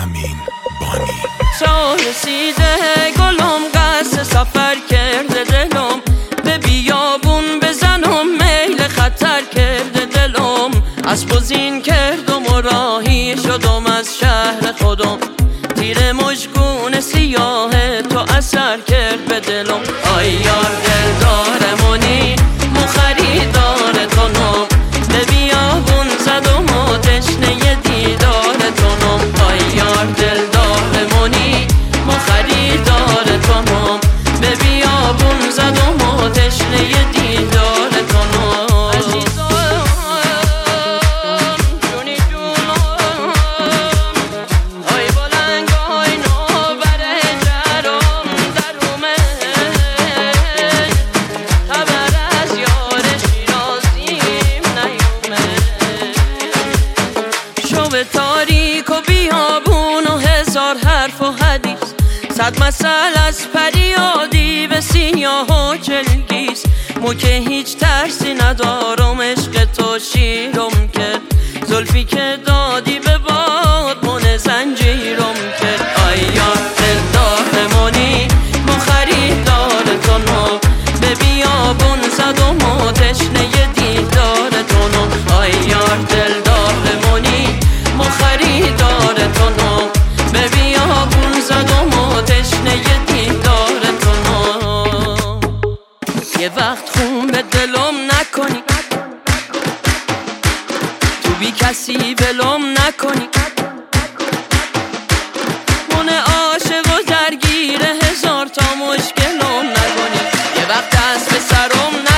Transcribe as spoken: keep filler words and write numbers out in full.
امین بانی. تا رسیده گلم قصد سفر کرده دلم، به بیابون بزنم میل خطر کرده دلم. اسب و زین کردم و راهی شدم از شهر خودم، تیر مژگون سیاه تو اثر کرد به دلم. آی یار دلدارمونی مو خریدار تونم، به بیابون زدم و تشنه دیدار تونم. آی یار دلدارمونی مو خریدار تونم، به بیابون زدم و تشنه دیدار تونم. تاریک و بیابون و هزار حرف و حدیث، صد مثل از پریادی به سیاه و چلگیس. مو که هیچ ترسی ندارم، عشق تو شیرم کرد، زلفی که دادی به باد من زنجیرم کرد. آی یار دلدارمونی مو خریدار تونم، به بیابون زدم و تشنه دیدار تونم. آی یار دلدارمونی مو خریدار تونم، به بیابون زدم و تشنه دیدار تونم. یه وقت خون به دلم نکنی، تو بی کسی بلم نکنی، من عاشق و درگیر هزار تا مشکلم نکنی. یه وقت دست به سرم